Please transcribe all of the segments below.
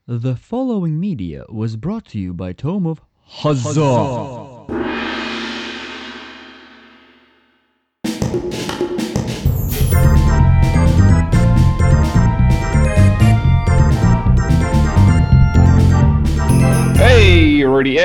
The following media was brought to you by Tome of Huzzah. Hey, Rudy,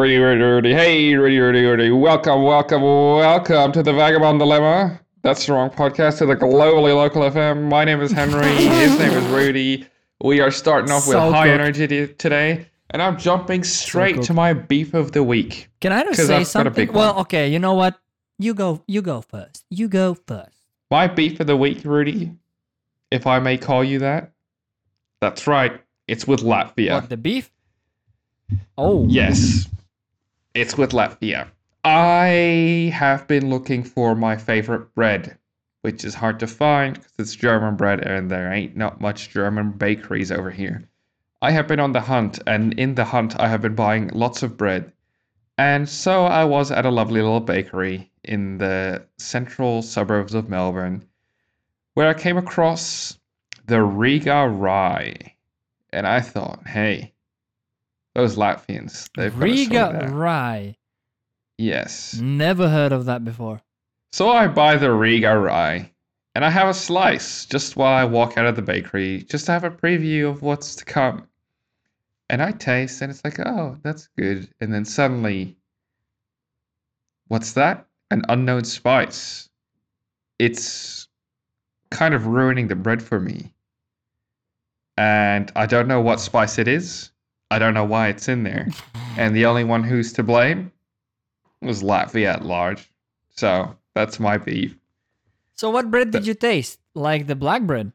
Rudy. Welcome to the Vagabond Dilemma. That's the wrong podcast to the globally local FM. My name is Henry, his name is Rudy. We are starting off with high energy today, and I'm jumping straight to my beef of the week. Can I just say something? Well, okay, you know what? You go first. My beef of the week, Rudy, if I may call you that. That's right. It's with Latvia. What, the beef? Oh. Yes. It's with Latvia. I have been looking for my favorite bread, which is hard to find because it's German bread and there ain't not much German bakeries over here. I have been on the hunt, and in the hunt I have been buying lots of bread. And so I was at a lovely little bakery in the central suburbs of Melbourne, where I came across the Riga Rye. And I thought, hey, those Latvians, they've got Riga Rye. Yes. Never heard of that before. So I buy the Riga Rye, and I have a slice just while I walk out of the bakery, just to have a preview of what's to come. And I taste, and it's like, oh, that's good. And then suddenly, what's that? An unknown spice. It's kind of ruining the bread for me. And I don't know what spice it is. I don't know why it's in there. And the only one who's to blame was Latvia at large. So that's my beef. So what bread did you taste? Like the black bread?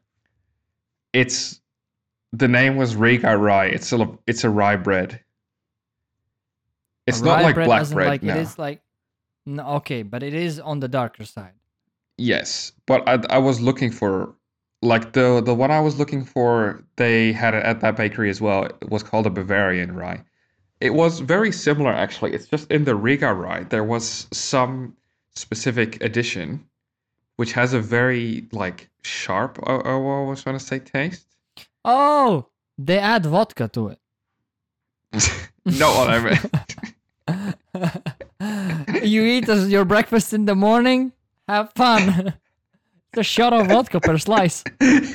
The name was Riga Rye. It's a rye bread. It's not like black bread. Like no. It is like, no, okay, but it is on the darker side. Yes, but I was looking for, like the one I was looking for, they had it at that bakery as well. It was called a Bavarian rye. It was very similar, actually. It's just in the Riga Rye, there was some specific addition, which has a very, like, sharp, I was trying to say, taste. Oh, they add vodka to it. Not what I meant. You eat your breakfast in the morning, have fun. It's a shot of vodka per slice.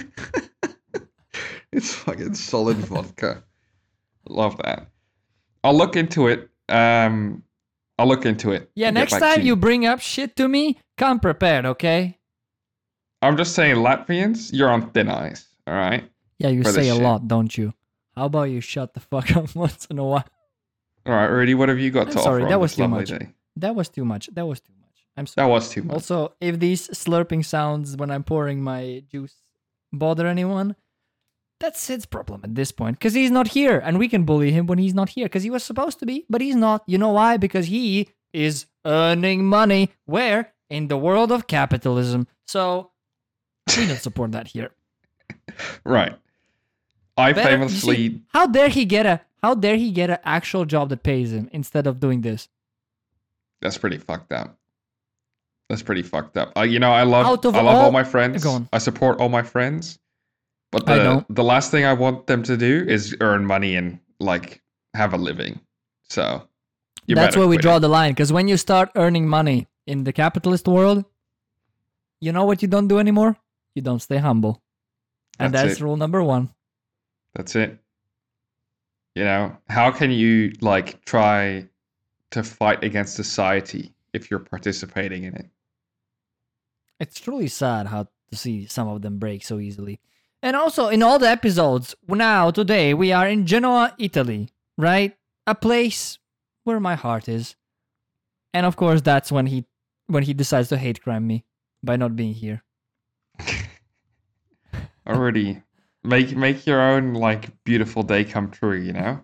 It's fucking solid vodka. Love that. I'll look into it. Yeah, next time you bring up shit to me, come prepared, okay? I'm just saying, Latvians, you're on thin ice, all right? Yeah, you say a lot, don't you? How about you shut the fuck up once in a while? All right, Rudy, what have you got to offer on this lovely day? That was too much. I'm sorry. That was too much. Also, if these slurping sounds when I'm pouring my juice bother anyone, that's his problem at this point. Because he's not here, and we can bully him when he's not here. Because he was supposed to be, but he's not. You know why? Because he is earning money. Where? In the world of capitalism. So, we don't support that here. Right. Famously... How dare he get an actual job that pays him instead of doing this? That's pretty fucked up. I love all my friends. I support all my friends. But the last thing I want them to do is earn money and, like, have a living. So, that's where we draw the line. Because when you start earning money in the capitalist world, you know what you don't do anymore? You don't stay humble. And that's rule number 1. That's it. You know, how can you, like, try to fight against society if you're participating in it? It's truly sad how to see some of them break so easily. And also, in all the episodes, today, we are in Genoa, Italy, right? A place where my heart is. And of course, that's when he decides to hate crime me by not being here. Already. Make your own, like, beautiful day come true, you know?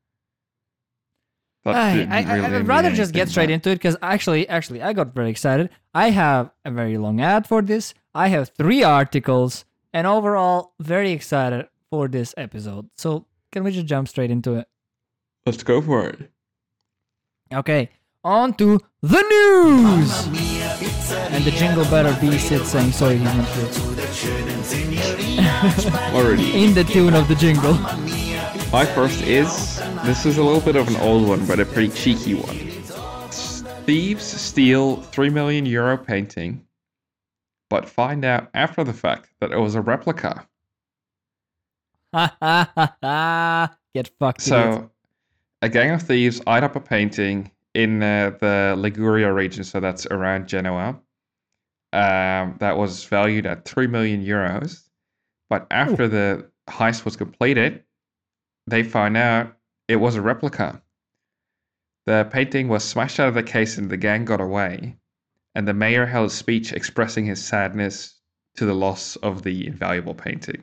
I'd rather just get straight into it, because actually, I got very excited. I have a very long ad for this. I have 3 articles, and overall, very excited for this episode. So, can we just jump straight into it? Let's go for it. Okay, on to the news! And the jingle better be Sid saying, sorry, he's not here. Already. In the tune of the jingle. My first this is a little bit of an old one, but a pretty cheeky one. Thieves steal €3 million painting, but find out after the fact that it was a replica. Ha ha ha ha! Get fucked. Idiot. So, a gang of thieves eyed up a painting in the Liguria region, so that's around Genoa, that was valued at €3 million. But after the heist was completed, they found out it was a replica. The painting was smashed out of the case and the gang got away. And the mayor held a speech expressing his sadness to the loss of the invaluable painting.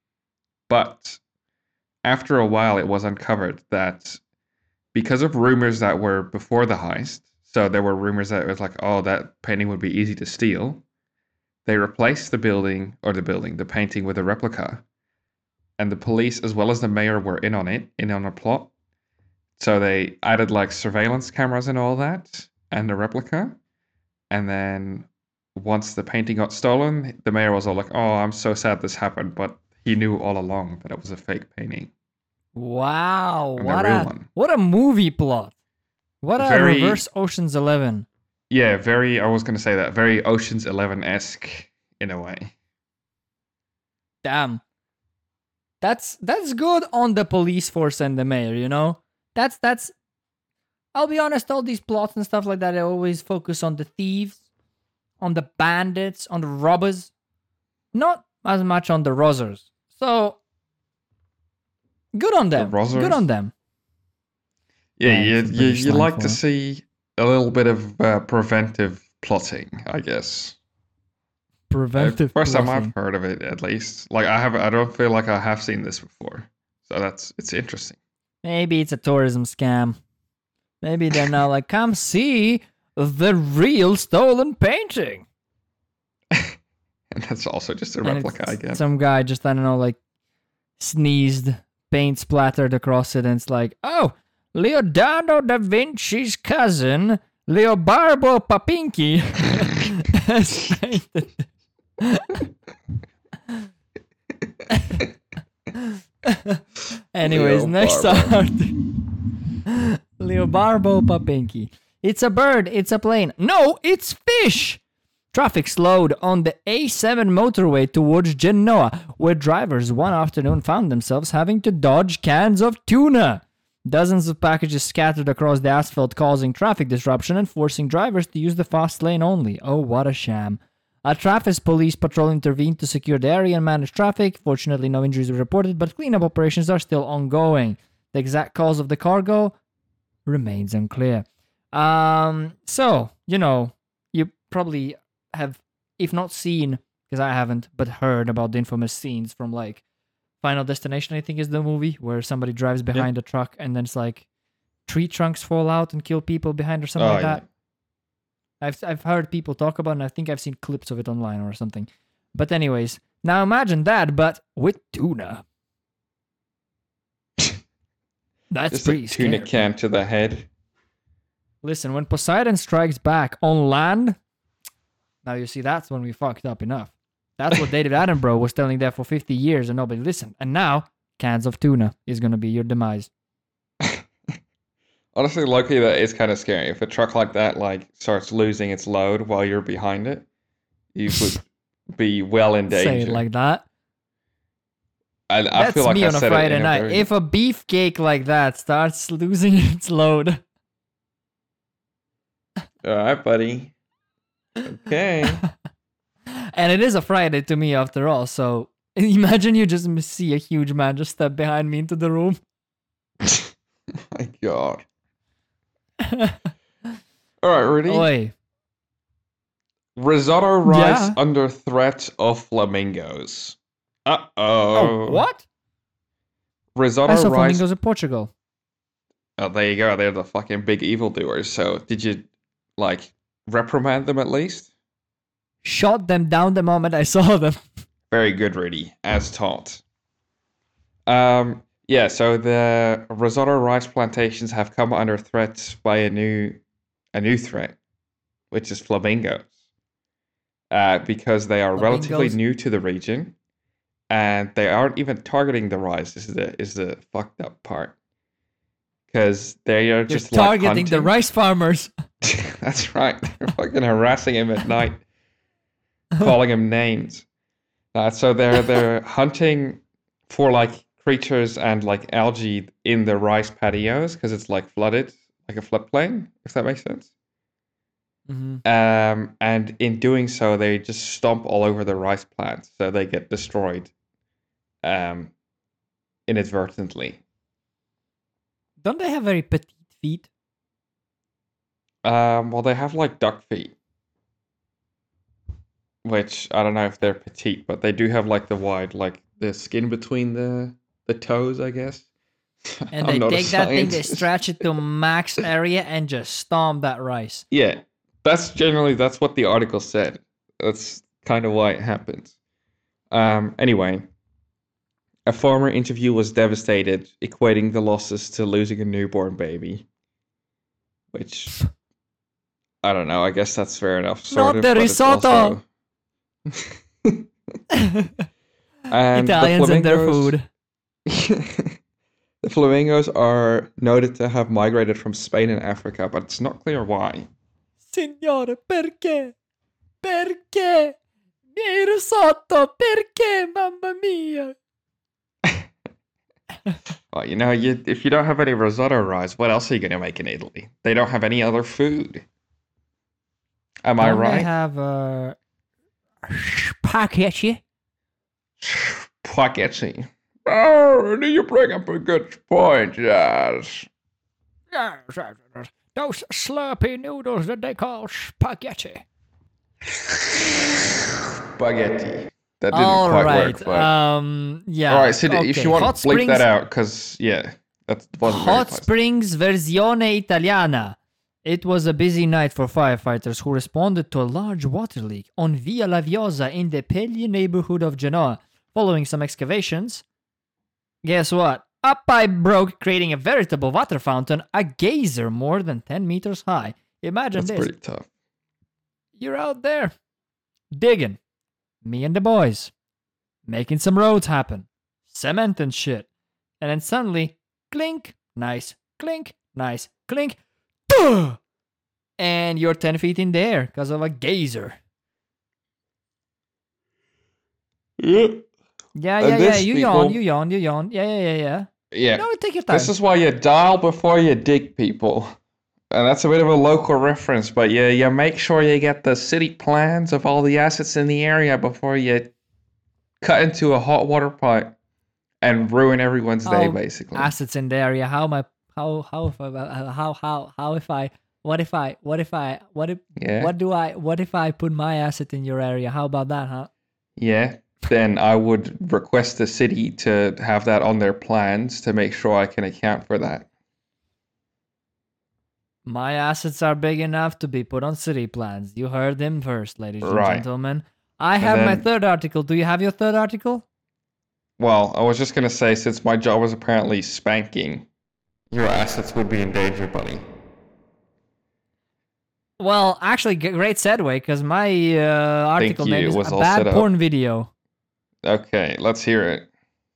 But after a while, it was uncovered that because of rumors that were before the heist, so there were rumors that it was like, oh, that painting would be easy to steal, they replaced the painting with a replica. And the police, as well as the mayor, were in on a plot. So they added like surveillance cameras and all that, and a replica. And then once the painting got stolen, the mayor was all like, oh, I'm so sad this happened. But he knew all along that it was a fake painting. Wow, And what a movie plot. What a Very- reverse Ocean's 11. Yeah, I was going to say that. Very Ocean's 11-esque in a way. Damn. That's good on the police force and the mayor, you know? That's I'll be honest, all these plots and stuff like that, they always focus on the thieves, on the bandits, on the robbers, not as much on the rozzers. So good on them. rozzers? Good on them. Yeah, Yeah, it's a you British slang like for to it. see a little bit of preventive plotting, I guess. Preventive First time plotting. I've heard of it, at least. Like I don't feel like I have seen this before, so it's interesting. Maybe it's a tourism scam. Maybe they're now like, come see the real stolen painting. And that's also just a And replica, I it's guess. some guy just, I don't know, like sneezed, paint splattered across it, and it's like, oh, Leonardo da Vinci's cousin, Leobarbo Papinki, has painted. Anyways, next Leobarbo. art. Leobarbo Papinki. It's a bird, it's a plane. No, it's fish! Traffic slowed on the A7 motorway towards Genoa, where drivers one afternoon found themselves having to dodge cans of tuna. Dozens of packages scattered across the asphalt, causing traffic disruption and forcing drivers to use the fast lane only. Oh, what a sham. A traffic police patrol intervened to secure the area and manage traffic. Fortunately, no injuries were reported, but cleanup operations are still ongoing. The exact cause of the cargo remains unclear. So, you probably have, if not seen, because I haven't, but heard about the infamous scenes from like Final Destination, I think is the movie, where somebody drives behind a truck and then it's like tree trunks fall out and kill people behind or something Oh, like yeah. that. I've heard people talk about it, and I think I've seen clips of it online or something. But anyways, now imagine that, but with tuna. That's Just pretty a tuna scary. can to the head. Listen, when Poseidon strikes back on land, now you see that's when we fucked up enough. That's what David Attenborough was telling there for 50 years and nobody listened. And now, cans of tuna is going to be your demise. Honestly, luckily that is kind of scary. If a truck like that starts losing its load while you're behind it, you would be well in danger. Say it like that. I That's feel like me I on a said Friday it in night. very- If a beefcake like that starts losing its load, All right, buddy. Okay. and it is a Friday to me after all, so imagine you just see a huge man just step behind me into the room. My God. All right, ready? Oi. Risotto rice Yeah. under threat of flamingos. Uh-oh. Oh, what? Risotto I saw rice. flamingos in Portugal. Oh, there you go. They're the fucking big evildoers. So, did you, reprimand them at least? Shot them down the moment I saw them. Very good, Rudy, as taught. Yeah, so the risotto rice plantations have come under threat by a new threat, which is flamingos. Because they are relatively Flamingos? new to the region, and they aren't even targeting the rice. This is the fucked up part. Because they are You're just targeting like the rice farmers. That's right. They're fucking harassing him at night, calling him names. So they're hunting for like creatures and like algae in the rice patios because it's like flooded, like a floodplain, if that makes sense. Mhm. And in doing so, they just stomp all over the rice plants, so they get destroyed, inadvertently. Don't they have very petite feet? Well, they have like duck feet, which I don't know if they're petite, but they do have like the wide, like the skin between the toes, I guess. And I'm they not a take that thing, they scientist. stretch it to max area and just stomp that rice. Yeah, that's what the article said. That's kind of why it happens. Anyway, a farmer interview was devastated, equating the losses to losing a newborn baby. Which, I don't know, I guess that's fair enough. Not the but it's risotto! also- And the Italians and their flamingos- food. The flamingos are noted to have migrated from Spain and Africa, but it's not clear why. Signore, perché? Perché? Miei risotto, perché, mamma mia? Well, if you don't have any risotto rice, what else are you going to make in Italy? They don't have any other food. Am I Don't right? They have spaghetti. Spaghetti. Oh, you bring up a good point, yes. Those slurpy noodles that they call spaghetti. Spaghetti. That didn't All quite right. work, but... Yeah. All right, so if okay. you want Hot to bleep that Springs- out, because, yeah, that wasn't very Hot close. Springs Versione Italiana. It was a busy night for firefighters who responded to a large water leak on Via Laviosa in the Pegli neighborhood of Genoa. Following some excavations, guess what? A pipe broke, creating a veritable water fountain, a geyser more than 10 meters high. Imagine That's this. pretty tough. You're out there digging, me and the boys, making some roads happen, cement and shit. And then suddenly, clink, nice, clink, nice, clink, duh! And you're 10 feet in the air because of a geyser. Yeah. Yeah, And yeah, yeah. this, You people- yawn. Yeah. Yeah. No, take your time. This is why you dial before you dig, people. And that's a bit of a local reference, but you make sure you get the city plans of all the assets in the area before you cut into a hot water pipe and ruin everyone's day, Oh, basically. Assets in the area. What if I put my asset in your area? How about that, huh? Yeah. Then I would request the city to have that on their plans to make sure I can account for that. My assets are big enough to be put on city plans. You heard him first, ladies and Right. gentlemen. I have my then- third article. Do you have your third article? Well, I was just going to say, since my job was apparently spanking, your assets would be in danger, buddy. Well, actually, great segue, because my article you. name It is was A all set Bad up. Porn Video. Okay, let's hear it.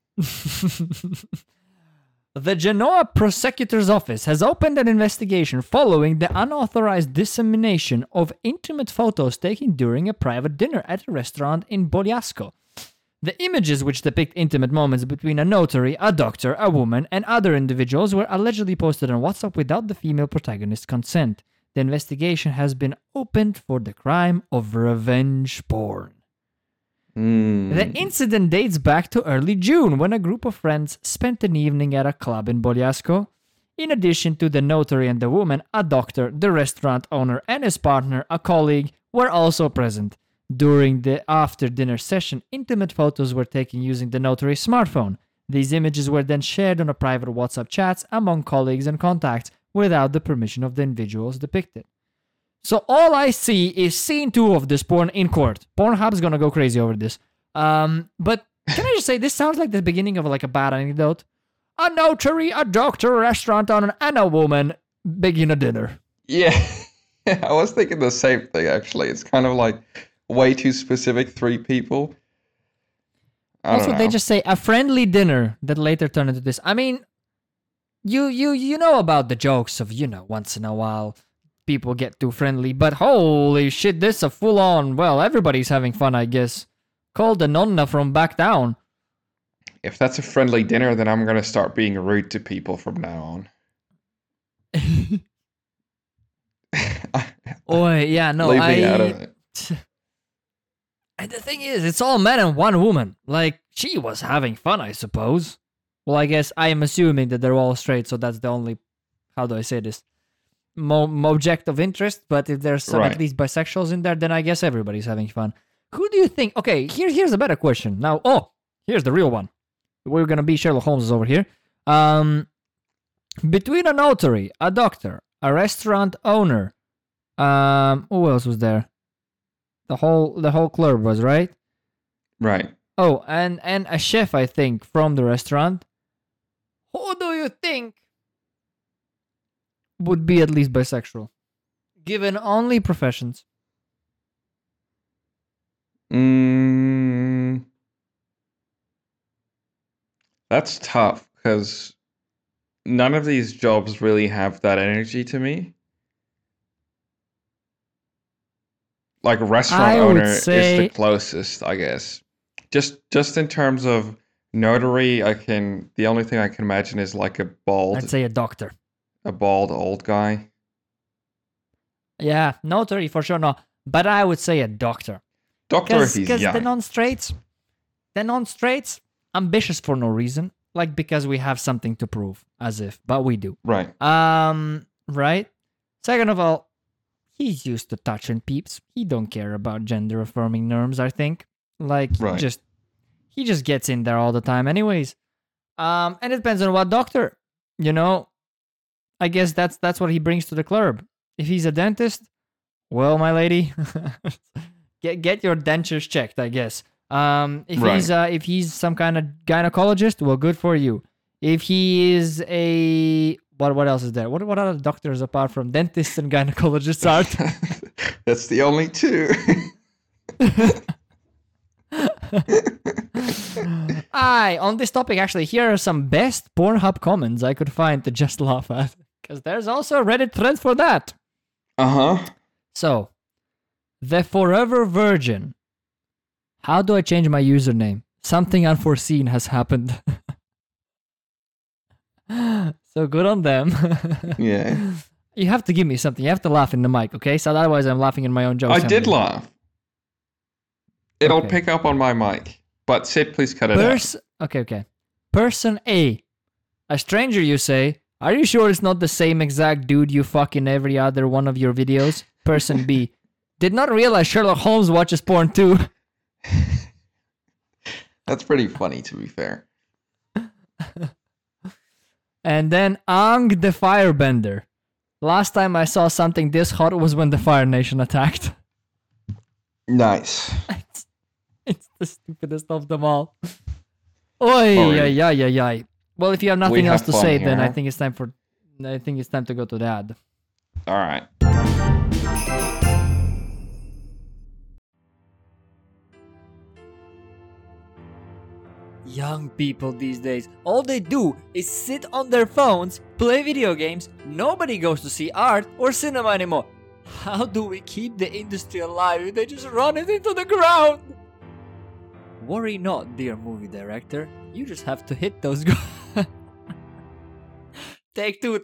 The Genoa prosecutor's office has opened an investigation following the unauthorized dissemination of intimate photos taken during a private dinner at a restaurant in Bogliasco. The images, which depict intimate moments between a notary, a doctor, a woman, and other individuals, were allegedly posted on WhatsApp without the female protagonist's consent. The investigation has been opened for the crime of revenge porn. The incident dates back to early June when a group of friends spent an evening at a club in Bogliasco. In addition to the notary and the woman, a doctor, the restaurant owner, and his partner, a colleague, were also present. During the after-dinner session, intimate photos were taken using the notary's smartphone. These images were then shared on a private WhatsApp chats among colleagues and contacts without the permission of the individuals depicted. So all I see is scene 2 of this porn in court. Pornhub's gonna go crazy over this. But can I just say, this sounds like the beginning of like a bad anecdote. A notary, a doctor, a restaurant owner, and a woman begging a dinner. Yeah, I was thinking the same thing, actually. It's kind of like way too specific, 3 people. I Also, don't they know. just say a friendly dinner that later turned into this. I mean, you know about the jokes of, once in a while people get too friendly, but holy shit, this is a full on, well, everybody's having fun, I guess. Call the nonna from back down. If that's a friendly dinner, then I'm gonna start being rude to people from now on. Oh, yeah, no, Leave me out of it. And the thing is, it's all men and one woman. Like, she was having fun, I suppose. Well, I guess I am assuming that they're all straight, so that's the only, how do I say this, object of interest. But if there's some Right. at least bisexuals in there, then I guess everybody's having fun. Who do you think? Okay, here's a better question. Now, here's the real one. We're gonna be Sherlock Holmes over here. Between a notary, a doctor, a restaurant owner, who else was there? The whole club was, right? Right. Oh, and a chef, I think, from the restaurant. Who do you think would be at least bisexual? Given only professions. That's tough because none of these jobs really have that energy to me. Like restaurant I would owner is say- the closest, I guess. Just in terms of notary, the only thing I can imagine is like a I'd say a doctor. bald old guy. Yeah, notary for sure, no. But I would say a doctor. Doctor if he's Because young. the non-straights, ambitious for no reason. Like, because we have something to prove, as if, but we do. Right. Right? Second of all, he's used to touching peeps. He don't care about gender affirming norms, I think. Like, Right. he just gets in there all the time anyways. And it depends on what doctor, I guess that's what he brings to the club. If he's a dentist, well, my lady, get your dentures checked, I guess. If he's some kind of gynecologist, well, good for you. If he is a what else is there? What other doctors apart from dentists and gynecologists are? That's the only two. On this topic, actually, here are some best Pornhub comments I could find to just laugh at. Because there's also a Reddit thread for that. Uh-huh. So, the Forever Virgin. How do I change my username? Something unforeseen has happened. So good on them. Yeah. You have to give me something. You have to laugh in the mic, okay? So otherwise I'm laughing in my own jokes. I did laugh. It'll Okay. pick up on my mic. But Sid, please cut it out. Okay. Person A. A stranger, you say. Are you sure it's not the same exact dude you fuck in every other one of your videos? Person B. Did not realize Sherlock Holmes watches porn too. That's pretty funny, to be fair. And then Ang the Firebender. Last time I saw something this hot was when the Fire Nation attacked. Nice. It's the stupidest of them all. Oi, Alright. ay. Well, if you have nothing We else have to fun say, then I here. think it's time to go to the ad. All right. Young people these days, all they do is sit on their phones, play video games, nobody goes to see art or cinema anymore. How do we keep the industry alive if they just run it into the ground? Worry not, dear movie director. You just have to hit those Take two.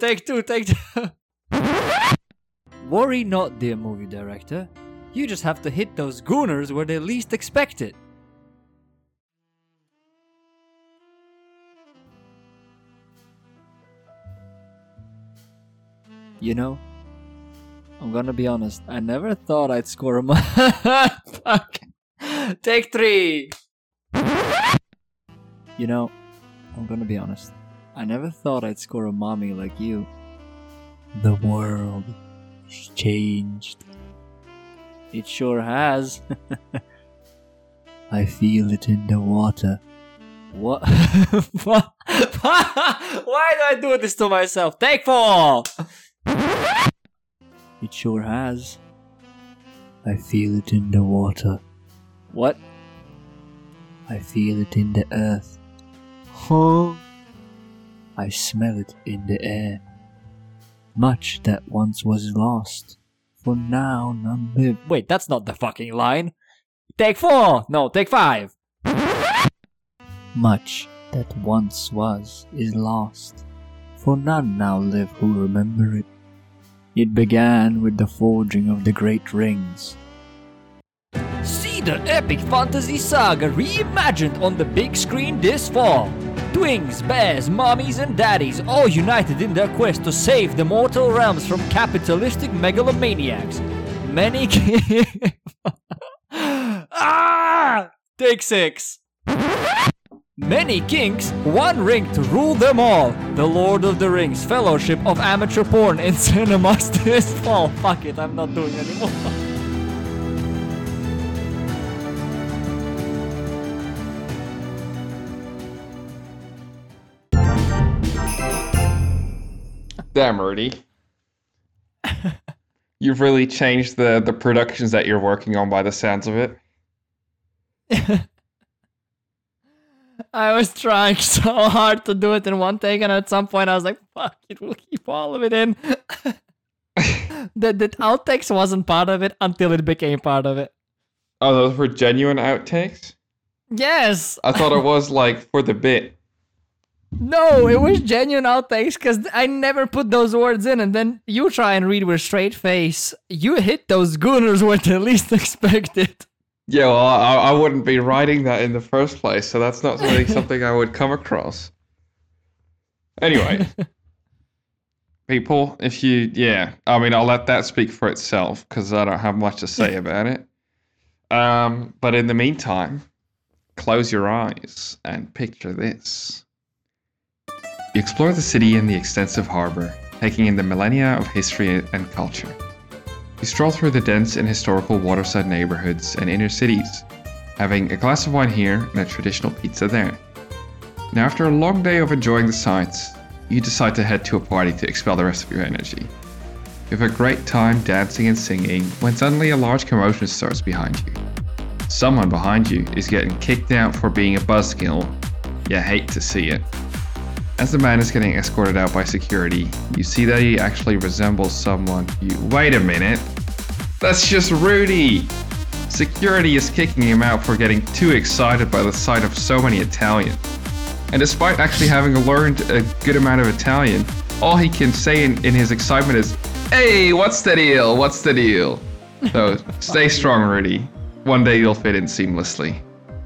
Worry not, dear movie director. You just have to hit those gooners where they least expect it. You know, I'm gonna be honest. I never thought I'd score a Fuck. Take 3. You know, I'm gonna be honest. I never thought I'd score a mommy like you. The world has changed. It sure has. I feel it in the water. What? What? Why do I do this to myself? Take 4! It sure has. I feel it in the water. What? I feel it in the earth. Huh? I smell it in the air. Much that once was lost, for now none live. Wait, that's not the fucking line. Take 4! No, take 5! Much that once was is lost, for none now live who remember it. It began with the forging of the great rings. See the epic fantasy saga reimagined on the big screen this fall. Twins, bears, mommies and daddies all united in their quest to save the mortal realms from capitalistic megalomaniacs. Many Take 6. Many kings, one ring to rule them all. The Lord of the Rings Fellowship of Amateur Porn in cinemas this fall. Fuck it, I'm not doing anymore. Damn, Rudy. You've really changed the productions that you're working on by the sounds of it. I was trying so hard to do it in one take, and at some point I was like, fuck it, we'll keep all of it in. The outtakes wasn't part of it until it became part of it. Oh, those were genuine outtakes? Yes! I thought it was like for the bit. No, it was genuine outtakes because I never put those words in, and then you try and read with a straight face. You hit those gooners when they least expect it. Yeah, well, I wouldn't be writing that in the first place, so that's not really something I would come across. Anyway, people, if you, I mean, I'll let that speak for itself because I don't have much to say about it. But in the meantime, close your eyes and picture this. You explore the city and the extensive harbor, taking in the millennia of history and culture. You stroll through the dense and historical waterside neighborhoods and inner cities, having a glass of wine here and a traditional pizza there. Now, after a long day of enjoying the sights, you decide to head to a party to expel the rest of your energy. You have a great time dancing and singing when suddenly a large commotion starts behind you. Someone behind you is getting kicked out for being a buzzkill. You hate to see it. As the man is getting escorted out by security, you see that he actually resembles someone you— Wait a minute! That's just Rudy! Security is kicking him out for getting too excited by the sight of so many Italians. And despite actually having learned a good amount of Italian, all he can say in his excitement is, "Hey, what's the deal? What's the deal?" So, stay strong, Rudy. One day you'll fit in seamlessly.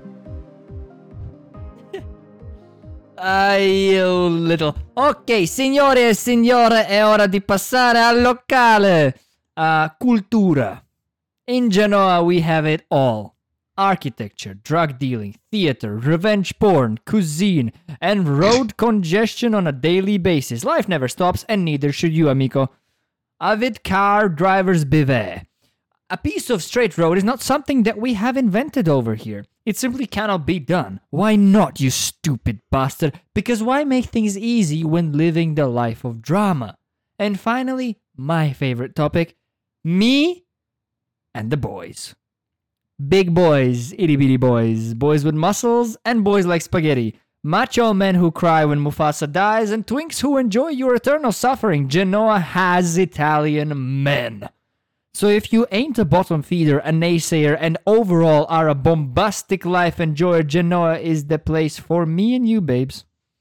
You little. Ok, signore e signore, è ora di passare al locale. Cultura. In Genoa, we have it all. Architecture, drug dealing, theater, revenge porn, cuisine, and road congestion on a daily basis. Life never stops, and neither should you, amico. Avid car drivers beware. A piece of straight road is not something that we have invented over here. It simply cannot be done. Why not, you stupid bastard? Because why make things easy when living the life of drama? And finally, my favorite topic, me and the boys. Big boys, itty bitty boys, boys with muscles, and boys like spaghetti. Macho men who cry when Mufasa dies, and twinks who enjoy your eternal suffering. Genoa has Italian men. So if you ain't a bottom feeder, a naysayer, and overall are a bombastic life enjoyer, Genoa is the place for me and you, babes.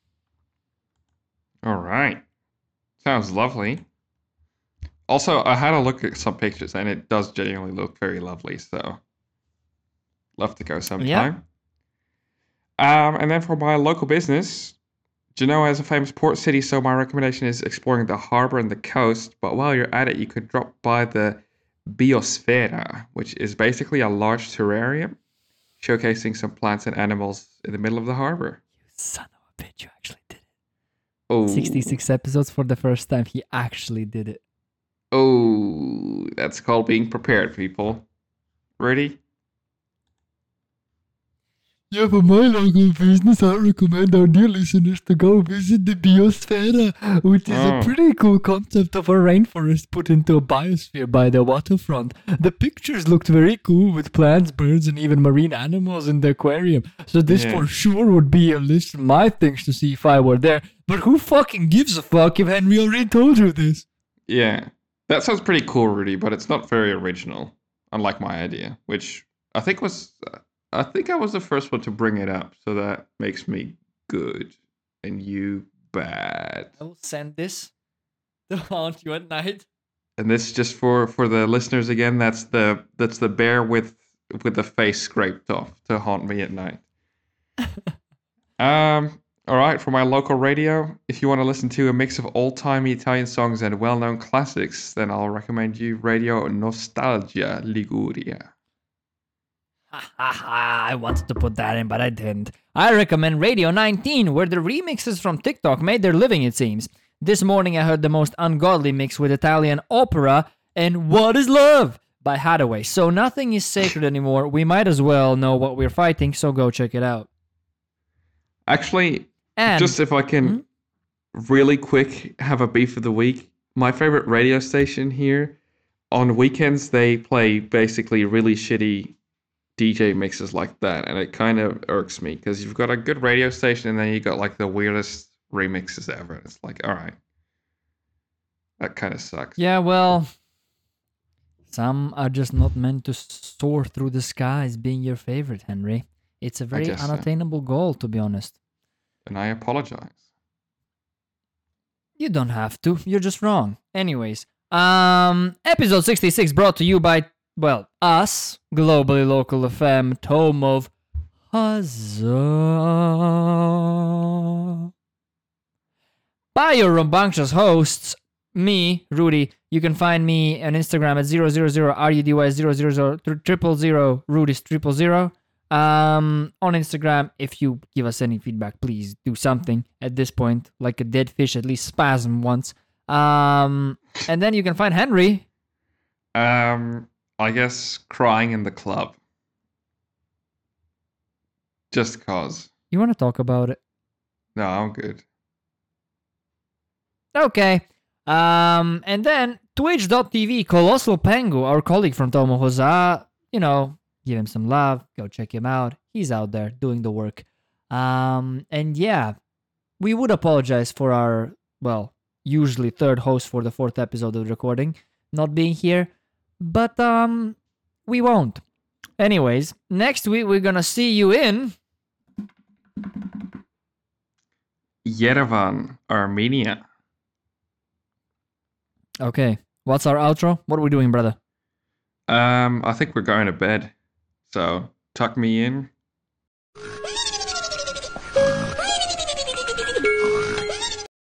All right. Sounds lovely. Also, I had a look at some pictures, and it does genuinely look very lovely, so love to go sometime. Yeah. And then for my local business, Genoa is a famous port city, so my recommendation is exploring the harbor and the coast. But while you're at it, you could drop by the Biosfera, which is basically a large terrarium showcasing some plants and animals in the middle of the harbor. You son of a bitch, you actually did it. Oh. 66 episodes for the first time, he actually did it. Oh, that's called being prepared, people. Ready? Yeah, for my local business, I recommend our dear listeners to go visit the Biosphera, which is a pretty cool concept of a rainforest put into a biosphere by the waterfront. The pictures looked very cool with plants, birds, and even marine animals in the aquarium. So this for sure would be a list of my things to see if I were there. But who fucking gives a fuck if Henry already told you this? Yeah. That sounds pretty cool, Rudy, but it's not very original, unlike my idea, which I think I was the first one to bring it up, so that makes me good and you bad. I will send this to haunt you at night. And this just for the listeners again, that's the bear with the face scraped off to haunt me at night. All right, for my local radio, if you want to listen to a mix of old-timey Italian songs and well-known classics, then I'll recommend you Radio Nostalgia Liguria. I wanted to put that in, but I didn't. I recommend Radio 19, where the remixes from TikTok made their living, it seems. This morning I heard the most ungodly mix with Italian opera and What is Love by Hathaway. So nothing is sacred anymore. We might as well know what we're fighting, so go check it out. Actually, just if I can really quick have a beef of the week, my favorite radio station here, on weekends they play basically really shitty DJ mixes like that, and it kind of irks me because you've got a good radio station and then you got like the weirdest remixes ever. It's like, all right, that kind of sucks. Yeah, well, some are just not meant to soar through the skies being your favorite, Henry. It's a very unattainable goal, to be honest. And I apologize. You don't have to. You're just wrong. Anyways, episode 66 brought to you by, well, us, Globally Local FM, Tome of Huzzah. By your rambunctious hosts, me, Rudy. You can find me on Instagram at 000RUDY000 Rudy's 000. On Instagram, if you give us any feedback, please do something at this point, like a dead fish, at least spasm once. And then you can find Henry. I guess crying in the club. Just cause. You want to talk about it? No, I'm good. Okay. And then Twitch.tv, Colossal Pengu, our colleague from Tomo Huzzah, give him some love. Go check him out. He's out there doing the work. And yeah, we would apologize for our, usually third host for the fourth episode of the recording not being here. But we won't. Anyways, next week we're gonna see you in Yerevan, Armenia. Okay. What's our outro? What are we doing, brother? I think we're going to bed. So tuck me in.